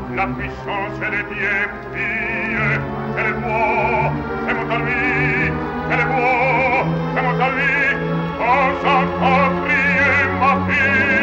la puissance des pieds filles, elle est beau, c'est mon ami, elle est beau, c'est mon ami, oh, j'entends prier ma fille.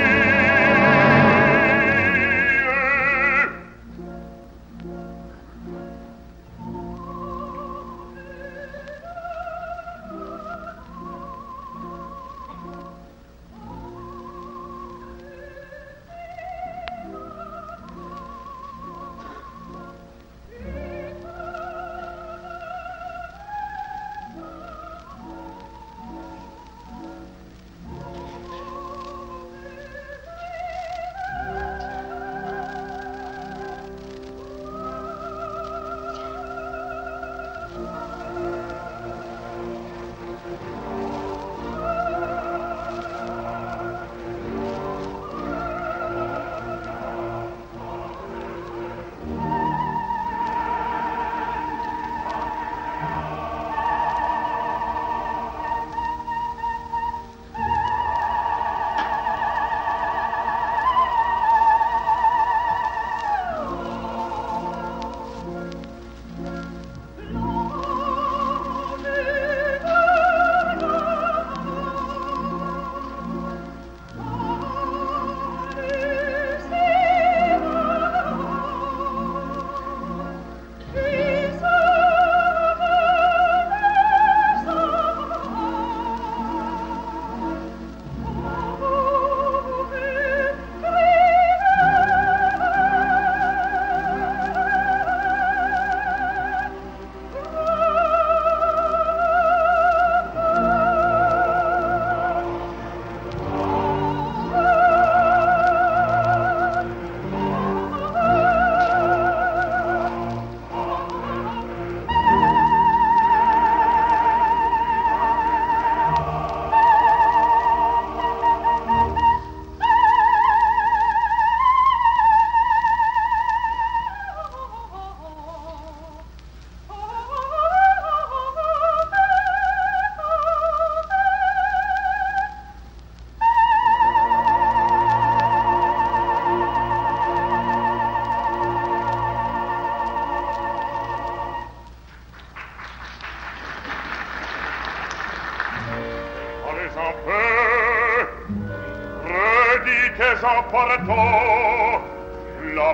La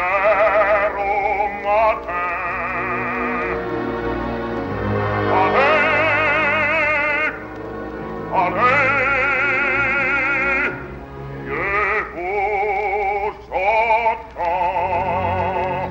prière au matin. Allez, allez, je vous entends.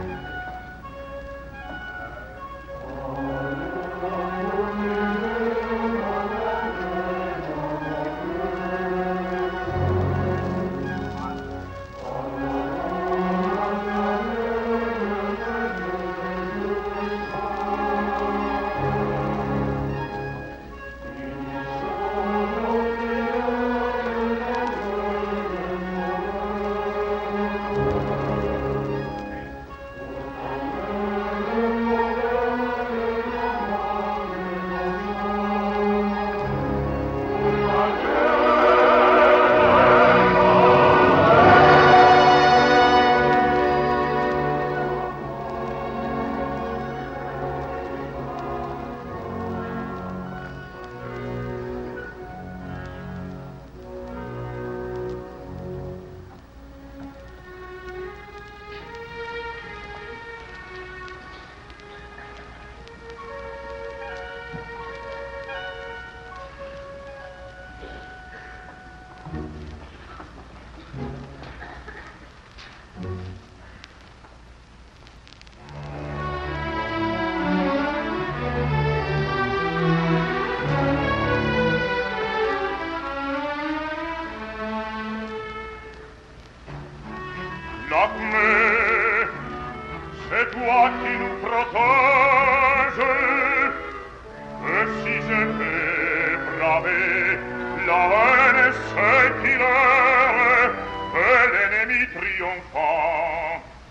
L'acmé, c'est toi qui nous protèges. Et si je vais braver la haine séculaire et l'ennemi triomphant,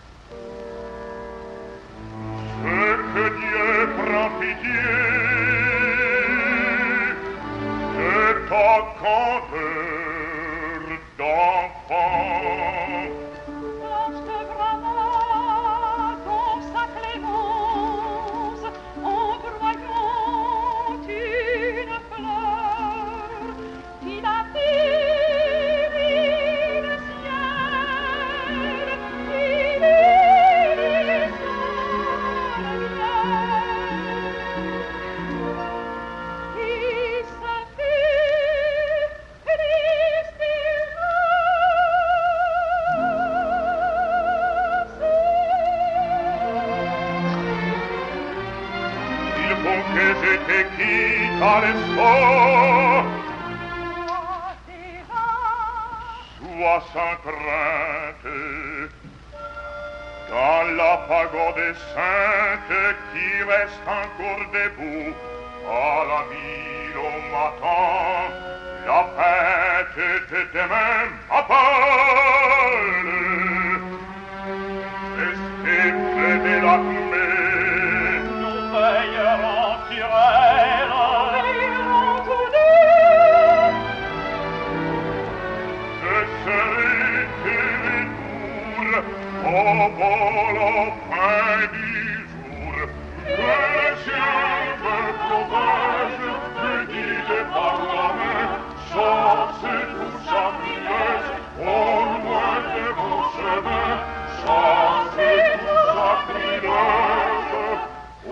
c'est que Dieu prend pitié de ta candeur d'enfant. Lâche-te bravant, je te quitte à l'espoir. Sois sans crainte, dans la pagode sainte qui reste encore debout, à la ville au matin, la fête de demain m'appelle. Restez près de la fumée, nous veillerons sur elle. Veillerons tous deux. Je serai de retour au vol au fin du jour. Que le ciel me protège, me guide par la main, chasse tout sacrileuse, au loin de mon chemin, chasse tout sacrileuse, au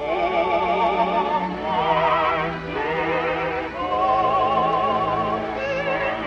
loin de mon chemin.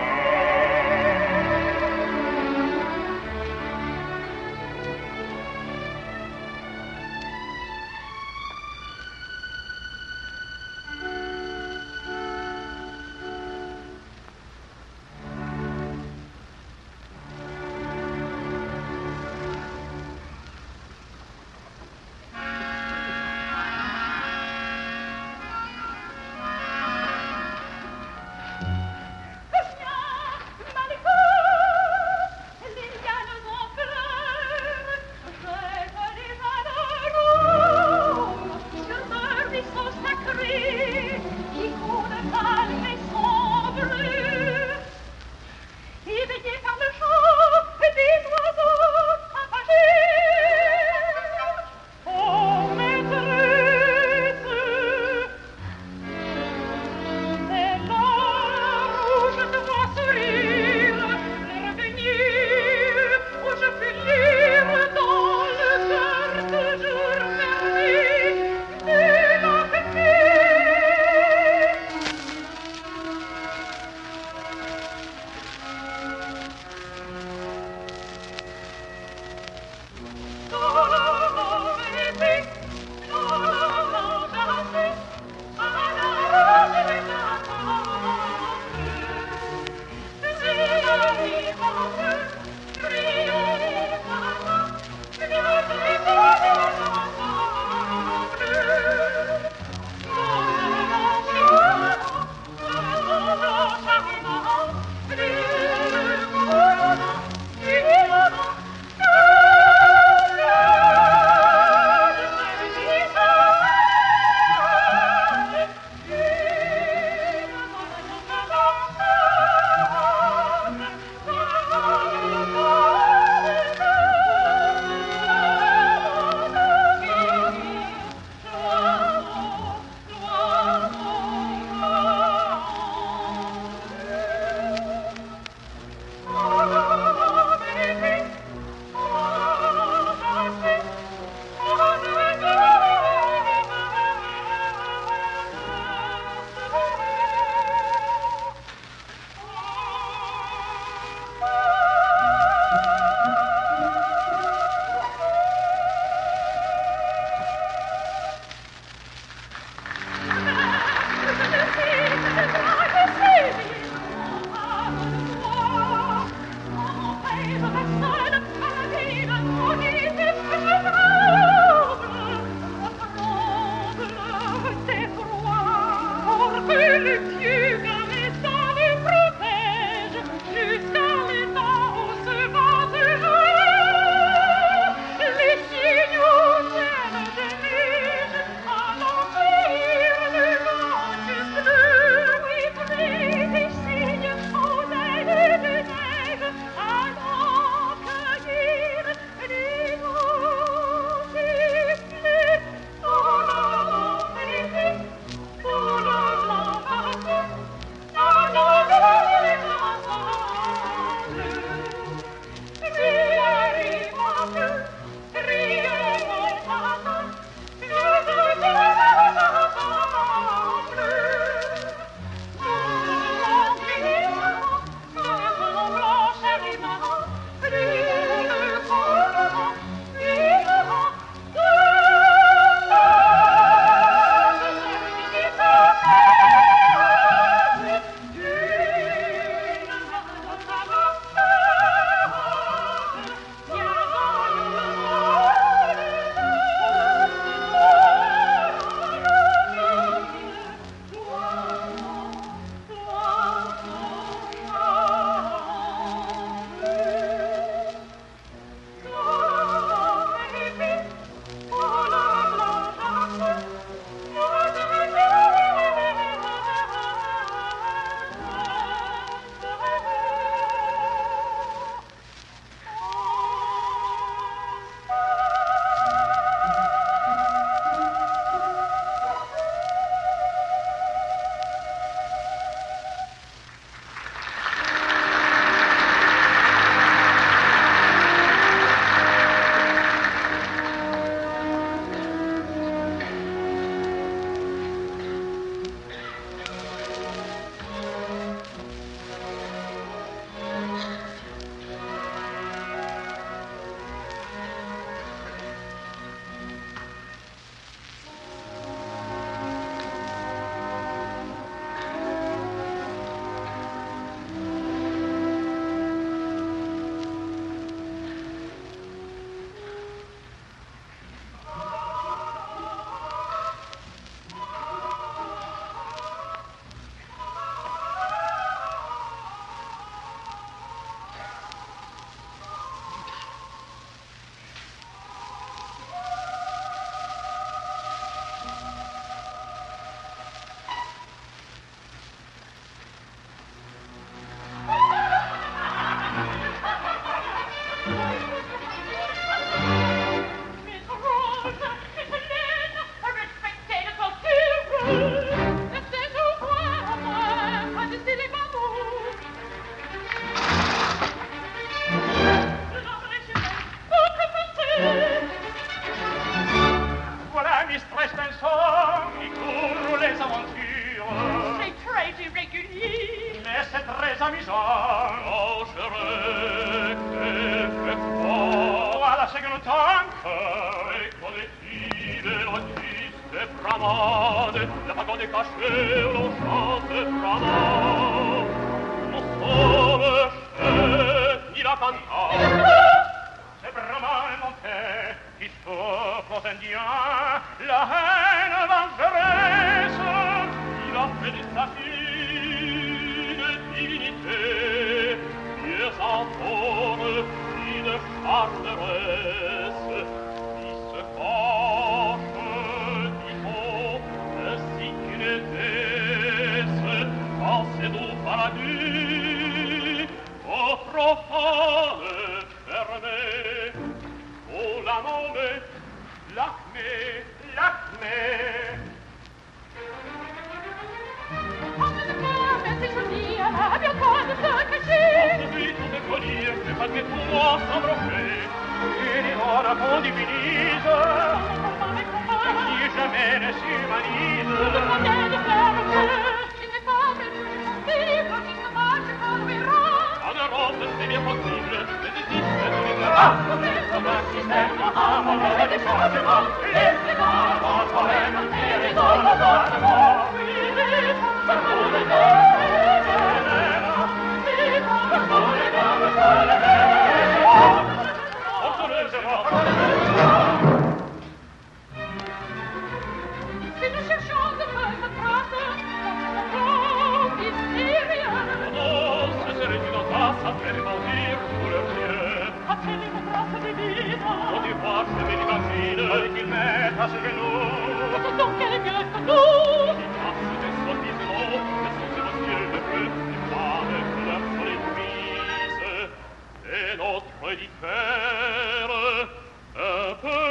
vainqueur. Et quand les fidèles bramade, la pagode est cachée, l'on chante bramade. On sauve ni la cantate. C'est bramade monté, qui s'offre aux Indiens, la haine vengeresse. Il a fait de sa fille une divinité, mieux encore une charmeresse. Il se cache, dit-on, ainsi qu'une déesse, dans ses doux paradis, au profane fermé, oh la nommer, l'acmé, l'acmé. C'est pas que pour moi s'embrocher et les ora qu'on divinise qui jamais ne s'humanise le moyen de faire le feu il n'est pas possible qu'il se marche comme les rangs en Europe c'est bien possible mais existe tous les c'est comme un système à monnaie des changements les flégards en poème et les autres gouvernements par tous les deux si nous cherchons de bonnes traces, on mystérieux. Oh, ce serait une audace à faire rebondir sous leurs yeux. A-t-il une trace divine? On y voit, je m'imagine, qu'ils mettent à ses genoux. Ce sont quels mieux que nous? Ils passent des sottises mots, mais sont ces messieurs de feu, les femmes que leur folie brise. Et notre diffère un peu.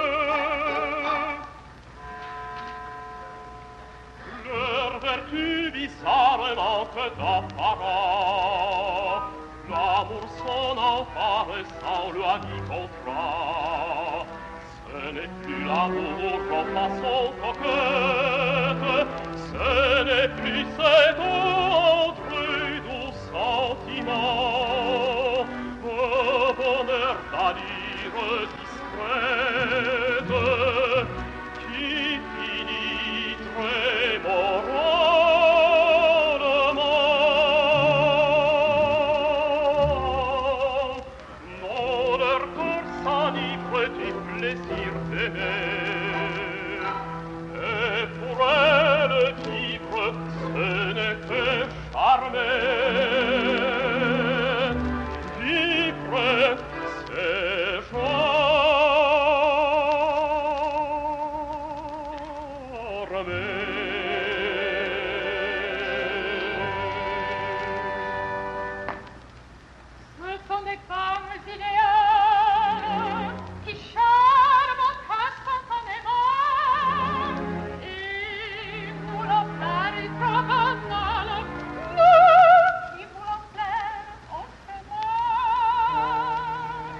Leur vertu bizarrement que d'apparent, l'amour son emphare sans loi ni contrat. Ce n'est plus l'amour en façon coquette, ce n'est plus cet autre doux sentiment, au bonheur d'allure discrète, qui finit très moralement. Non, leur corps s'enivre du plaisir d'aimer, et pour elle vivre, ce n'est que charmer. Vivre, c'est charmer. Ce sont des femmes idéales qui charment instantanément et pour leur faire trop banal, nous qui voulons plaire au Seigneur.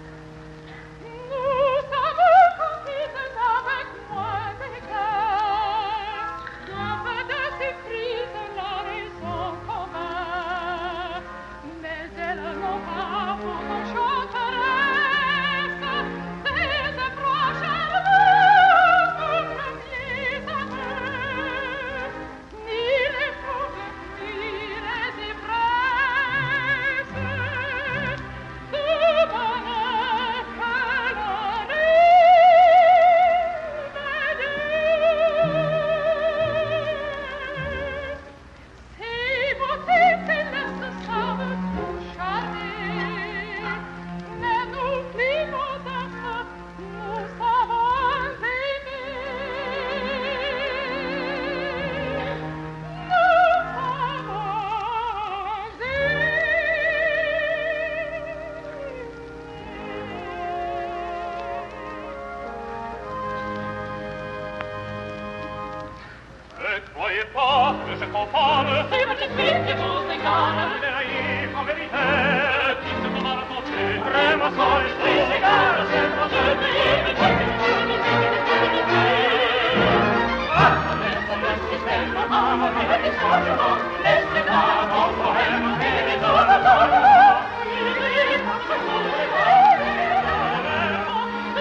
Nous sommes conquises avec moins d'éclat, d'un peu de surprise la raison commun, mais elles n'ont pas pour enchanteresse ces approches amoureuses aux premiers amours, ni les fougues, ni les ivresses, ce bonheur que l'on ces beautés célestes savent tout charmer, mais nous plus modestes, nous savons aimer. Nous savons Ne croyez pas que je compare. c'est votre fille qui vous égare. Les naïfs en vérité, qui se sont racontés, vraiment sans l'esprit s'égare, c'est pour ce pays de Dieu. Ah, mais c'est le système, à mon vie, des changements, laissez là, mon poème, et les autres. Il est pour ce monde,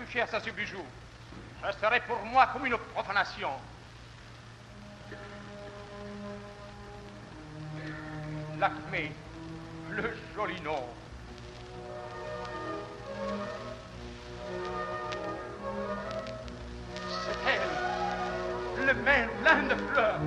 toucher à ce bijou, ce serait pour moi comme une profanation. L'acmé, le joli nom. C'est elle, le main plein de fleurs.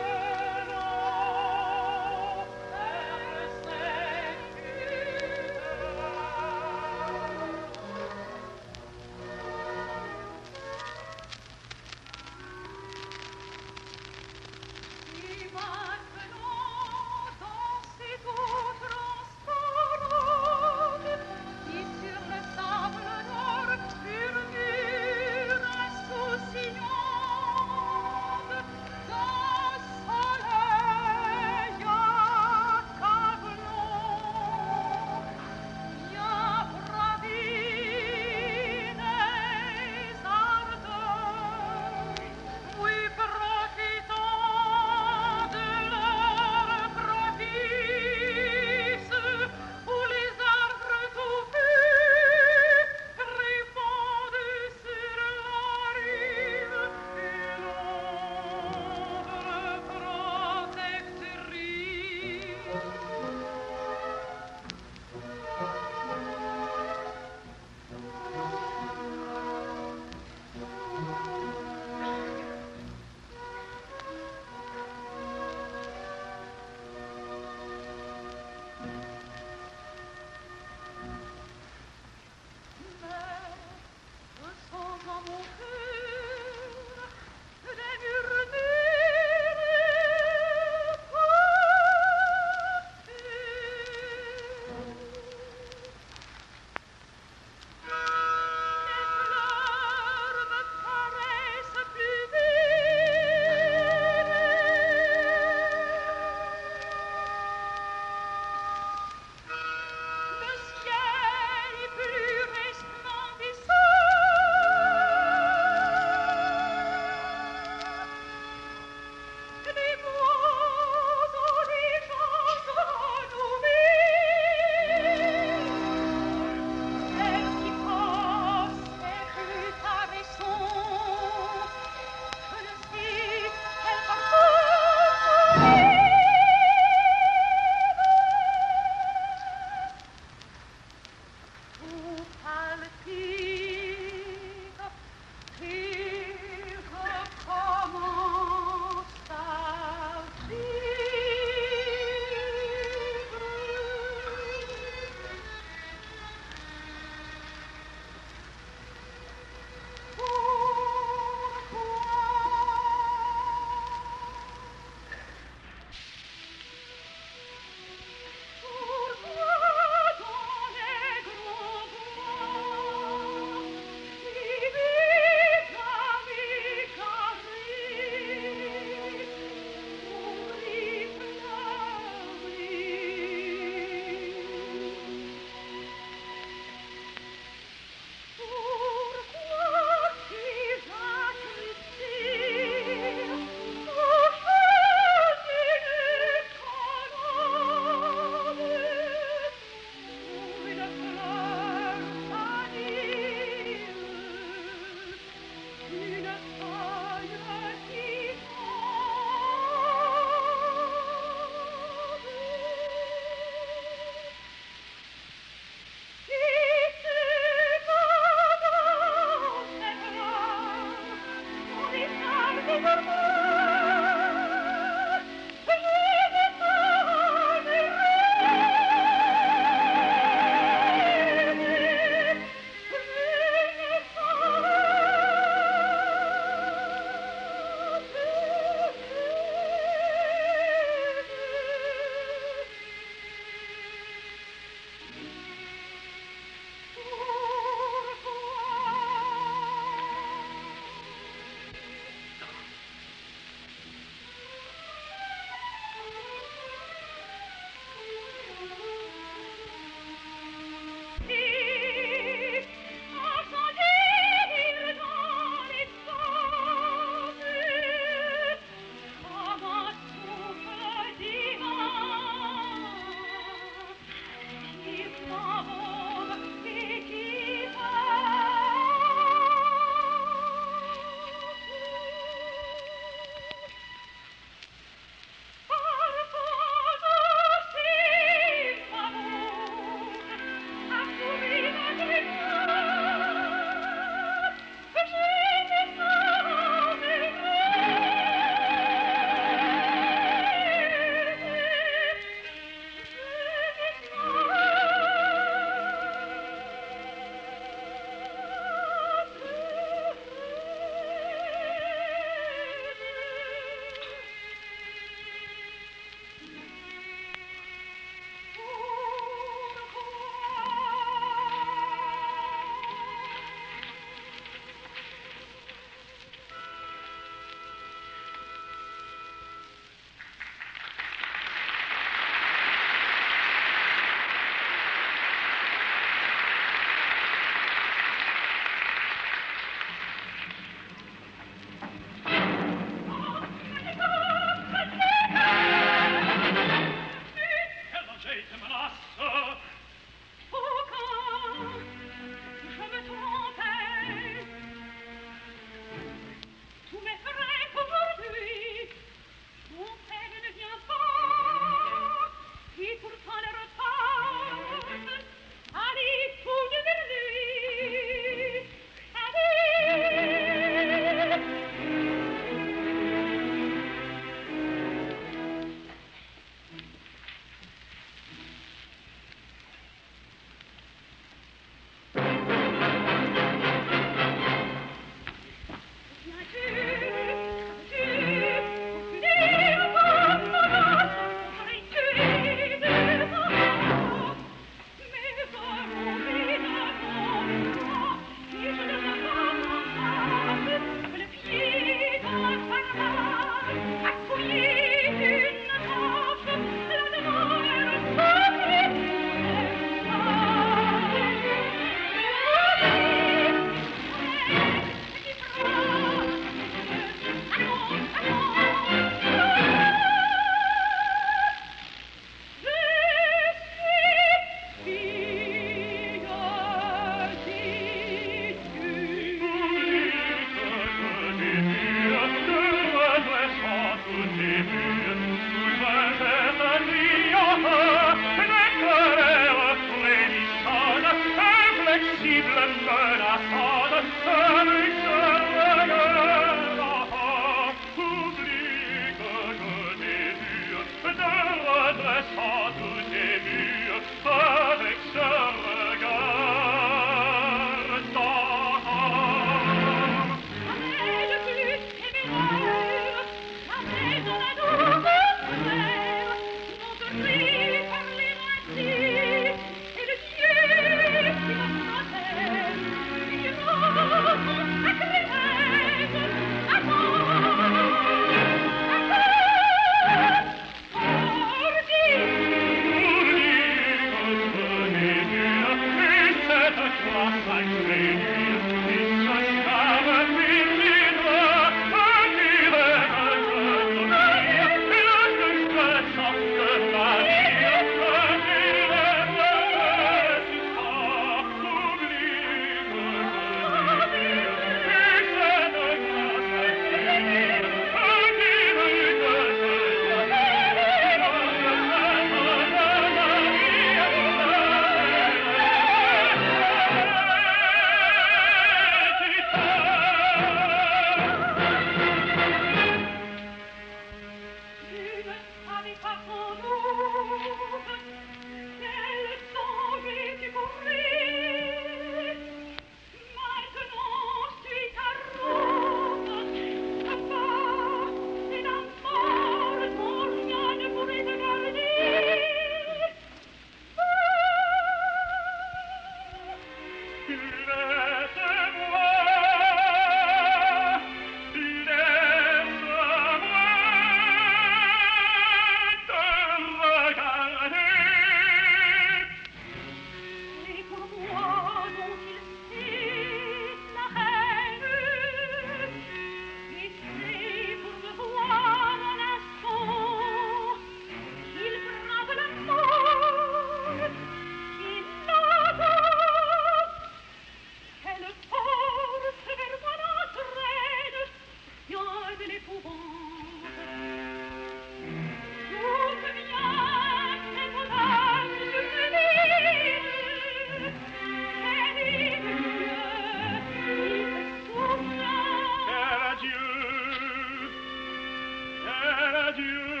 adieu.